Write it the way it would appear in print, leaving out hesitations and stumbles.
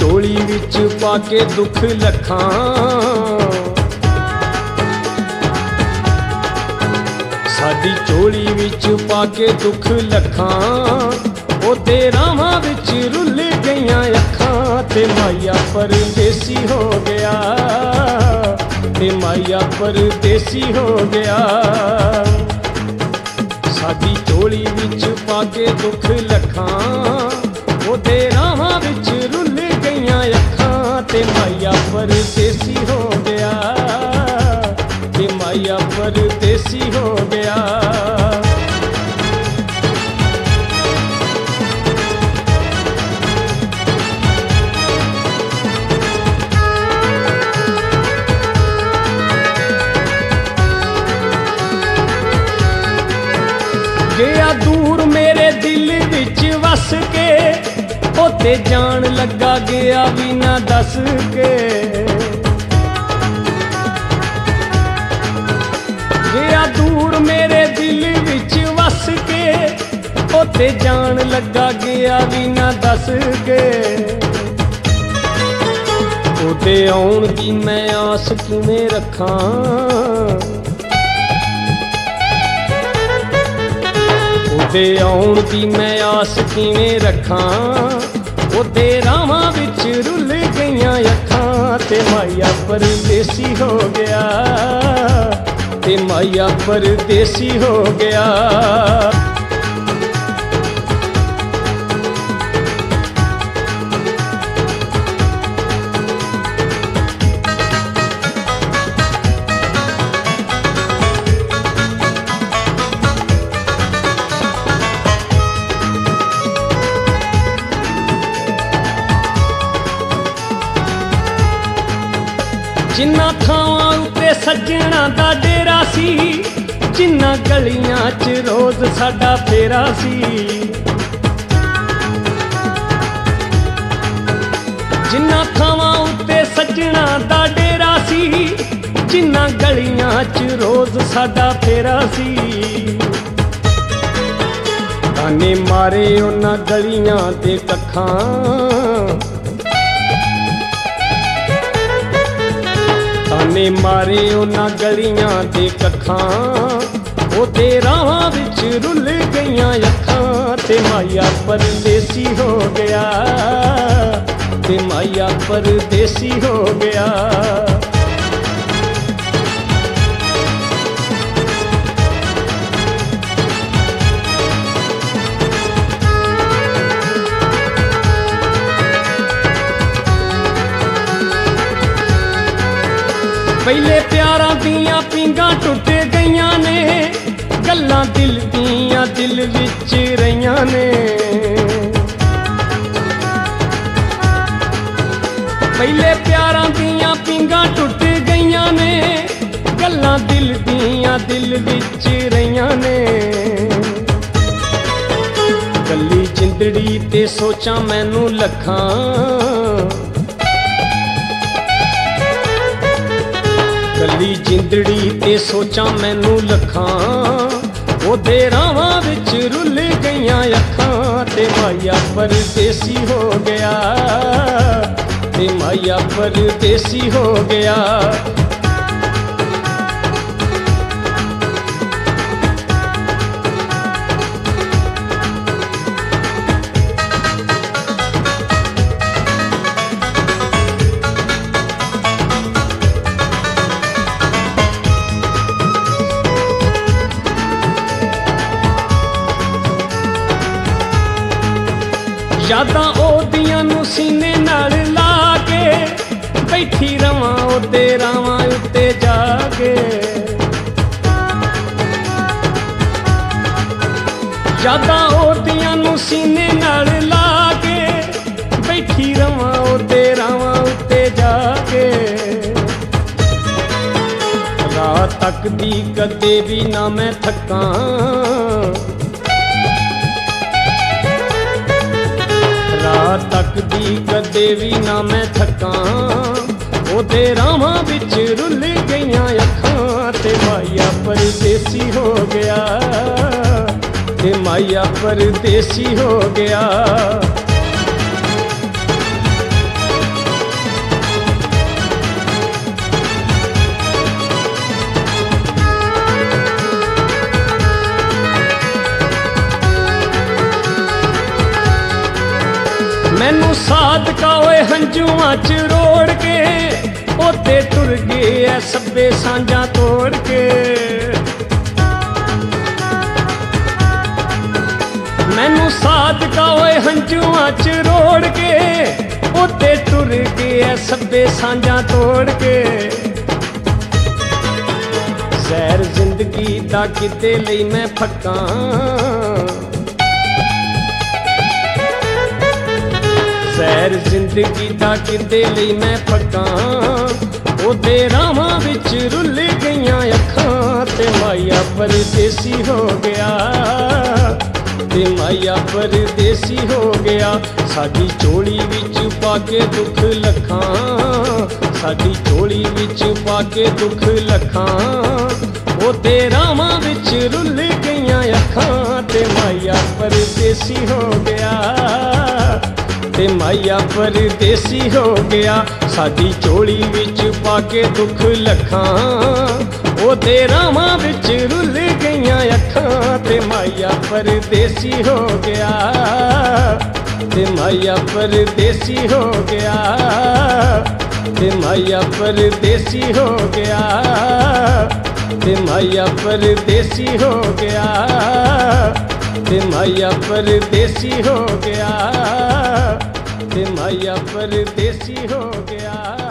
ਝੋਲੀ ਵਿੱਚ ਪਾ ਕੇ ਦੁੱਖ ਲੱਖਾਂ, ਸਾਡੀ ਝੋਲੀ ਵਿੱਚ ਪਾ ਕੇ ਦੁੱਖ ਲੱਖਾਂ, ਉਹਦੇ ਰਾਹਾਂ ਵਿੱਚ ਰੁੱਲ ਗਈਆਂ ਅੱਖਾਂ। ਤੇ ਮਾਇਆ ਪਰਦੇਸੀ ਹੋ ਗਿਆ, ਤੇ ਮਾਇਆ ਪਰਦੇਸੀ ਹੋ ਗਿਆ। ਸਾਡੀ ਝੋਲੀ ਵਿੱਚ ਪਾ ਕੇ ਦੁੱਖ ਲੱਖਾਂ, ਉਹਦੇ ਰਾਹਾਂ ਵਿੱਚ ਰੁੱਲ ਗਈਆਂ ਅੱਖਾਂ। ਤੇ ਮਾਇਆ ਪਰਦੇਸੀ ਹੋ ਗਿਆ, ਤੇ ਮਾਇਆ ਪਰਦੇਸੀ ਹੋ ਗਿਆ। ਗਿਆ ਦੂਰ ਮੇਰੇ ਦਿਲ ਵਿੱਚ ਵਸ ਕੇ, ਉੱਥੇ ਜਾਣ ਲੱਗਾ ਗਿਆ ਵੀ ਨਾ ਦੱਸ ਕੇ। ਗਿਆ ਦੂਰ ਮੇਰੇ ਦਿਲ ਵਿੱਚ ਵਸ ਕੇ, ਉੱਥੇ ਜਾਣ ਲੱਗਾ ਗਿਆ ਵੀ ਨਾ ਦੱਸ ਕੇ। ਉਹਦੇ ਆਉਣ ਦੀ ਮੈਂ ਆਸ ਕਿਵੇਂ ਰੱਖਾਂ, ਉਹਦੇ ਆਉਣ ਦੀ ਮੈਂ ਆਸ ਕਿਵੇਂ ਰੱਖਾਂ। ਉਹਦੇ ਰਾਹਾਂ ਵਿੱਚ ਰੁੱਲ ਗਈਆਂ ਅੱਖਾਂ। ਤੇ ਮਾਇਆ ਪਰਦੇਸੀ ਹੋ ਗਿਆ, ਤੇ ਮਾਇਆ ਪਰਦੇਸੀ ਹੋ ਗਿਆ। ਜਿੰਨਾ ਥਾਵਾਂ ਉੱਤੇ ਸੱਜਣਾ ਦਾ ਡੇਰਾ ਸੀ, ਜਿੰਨਾ ਗਲੀਆਂ 'ਚ ਰੋਜ਼ ਸਾਡਾ ਫੇਰਾ ਸੀ। ਜਿੰਨਾ ਥਾਵਾਂ ਉੱਤੇ ਸੱਜਣਾ ਦਾ ਡੇਰਾ ਸੀ, ਜਿੰਨਾ ਗਲੀਆਂ 'ਚ ਰੋਜ਼ ਸਾਡਾ ਫੇਰਾ ਸੀ। ਤਾਨੇ ਮਾਰੇ ਉਹਨਾਂ ਗਲੀਆਂ ਦੇ ਕੱਖਾਂ, ਤਾਨੇ ਮਾਰੇ ਉਹਨਾਂ ਗਲੀਆਂ ਦੇ ਕੱਖਾਂ। ਉਹਦੇ ਰਾਹਾਂ ਵਿੱਚ ਰੁੱਲ ਗਈਆਂ ਅੱਖਾਂ। ਤੇ ਮਾਇਆ ਪਰਦੇਸੀ ਹੋ ਗਿਆ, ਤੇ ਮਾਇਆ ਪਰਦੇਸੀ ਹੋ ਗਿਆ। ਪਹਿਲੇ ਪਿਆਰਾਂ ਦੀਆਂ ਪੀਂਘਾਂ ਟੁੱਟ ਗਈਆਂ ਨੇ, ਗੱਲਾਂ ਦਿਲ ਦੀਆਂ ਦਿਲ ਵਿੱਚ ਰਹੀਆਂ ਨੇ। ਪਹਿਲੇ ਪਿਆਰਾਂ ਦੀਆਂ ਪੀਂਘਾਂ ਟੁੱਟ ਗਈਆਂ ਨੇ, ਗੱਲਾਂ ਦਿਲ ਦੀਆਂ ਦਿਲ ਵਿੱਚ ਰਹੀਆਂ ਨੇ। ਕੱਲੀ ਜਿੰਦੜੀ ਤੇ ਸੋਚਾਂ ਮੈਨੂੰ ਲੱਖਾਂ, ਕੱਲੀ ਜਿੰਦੜੀ ਤੇ ਸੋਚਾਂ ਮੈਨੂੰ ਲੱਖਾਂ। ਉਹਦੇ ਰਾਹਾਂ ਵਿੱਚ ਰੁੱਲ ਗਈਆਂ ਅੱਖਾਂ। ਤੇ ਮਾਇਆ ਪਰਦੇਸੀ ਹੋ ਗਿਆ, ਤੇ ਮਾਇਆ ਪਰਦੇਸੀ ਹੋ ਗਿਆ। ਯਾਦਾਂ ਉਹਦੀਆਂ ਨੂੰ ਸੀਨੇ ਨਾਲ ਲਾ ਕੇ, ਬੈਠੀ ਰਵਾਂ ਉਹਦੇ ਰਾਵਾਂ ਉੱਤੇ ਜਾ ਕੇ। ਯਾਦਾਂ ਉਹਦੀਆਂ ਨੂੰ ਸੀਨੇ ਨਾਲ ਲਾ ਕੇ, ਬੈਠੀ ਰਵਾਂ ਉਹਦੇ ਰਾਵਾਂ ਉੱਤੇ ਜਾ ਕੇ। ਰਾਤ ਤੱਕ ਦੀ ਕਦੇ ਵੀ ਨਾ ਮੈਂ ਥੱਕਾਂ, ਰਾਤ ਤੱਕ ਦੀ ਕਦੇ ਵੀ ਨਾ ਮੈਂ ਥੱਕਾਂ। ਉਹਦੇ ਰਾਹਾਂ ਵਿੱਚ ਰੁੱਲ ਗਈਆਂ ਅੱਖਾਂ। ਤੇ ਮਾਇਆ ਪਰਦੇਸੀ ਹੋ ਗਿਆ, ਤੇ ਮਾਇਆ ਪਰਦੇਸੀ ਹੋ ਗਿਆ। ਸਾਦਕਾ ਓਏ ਹੰਝੂਆਂ ਚ ਰੋੜ ਕੇ ਉਹਦੇ ਟੁਰ ਗਏ ਐ ਸੱਬੇ ਸਾਂਝਾਂ ਤੋੜ ਕੇ ਮੈਨੂੰ ਸਾਦਕਾ ਓਏ ਹੰਝੂਆਂ ਚ ਰੋੜ ਕੇ ਉਹਦੇ ਟੁਰ ਗਏ ਐ ਸੱਬੇ ਸਾਂਝਾਂ ਤੋੜ ਕੇ ਸੈਰ ਜ਼ਿੰਦਗੀ ਦਾ ਕਿਤੇ ਲਈ ਮੈਂ ਫੱਕਾਂ ਸੈਰ ਜ਼ਿੰਦਗੀ ਦਾ ਕਿਤੇ ਲਈ ਮੈਂ ਫੱਕਾਂ ਉਹਦੇ ਰਾਹਾਂ ਵਿੱਚ ਰੁੱਲ ਗਈਆਂ ਅੱਖਾਂ ਤੇ ਮਾਇਆ ਪਰਦੇਸੀ ਹੋ ਗਿਆ ਤੇ ਮਾਇਆ ਪਰਦੇਸੀ ਹੋ ਗਿਆ ਸਾਡੀ ਝੋਲੀ ਵਿੱਚ ਪਾ ਕੇ ਦੁੱਖ ਲੱਖਾਂ ਸਾਡੀ ਝੋਲੀ ਵਿੱਚ ਪਾ ਕੇ ਦੁੱਖ ਲੱਖਾਂ ਉਹਦੇ ਰਾਹਾਂ ਵਿੱਚ ਰੁੱਲ ਗਈਆਂ ਅੱਖਾਂ ਤੇ ਮਾਇਆ ਪਰਦੇਸੀ ਹੋ ਗਿਆ ਤੇ ਮਾਇਆ ਪਰਦੇਸੀ ਹੋ ਗਿਆ ਸਾਡੀ ਝੋਲੀ ਵਿੱਚ ਪਾ ਕੇ ਦੁੱਖ ਲੱਖਾਂ ਉਹਦੇ ਰਾਹਾਂ ਵਿੱਚ ਰੁੱਲ ਗਈਆਂ ਅੱਖਾਂ ਤੇ ਮਾਇਆ ਪਰਦੇਸੀ ਹੋ ਗਿਆ ਤੇ ਮਾਇਆ ਪਰਦੇਸੀ ਹੋ ਗਿਆ ਤੇ ਮਾਇਆ ਪਰਦੇਸੀ ਹੋ ਗਿਆ ਤੇ ਮਾਇਆ ਪਰਦੇਸੀ ਹੋ ਗਿਆ ਤੇ ਮਾਇਆ ਪਰਦੇਸੀ ਹੋ ਗਿਆ ਤੇ ਮਾਇਆ ਪਰਦੇਸੀ ਹੋ ਗਿਆ।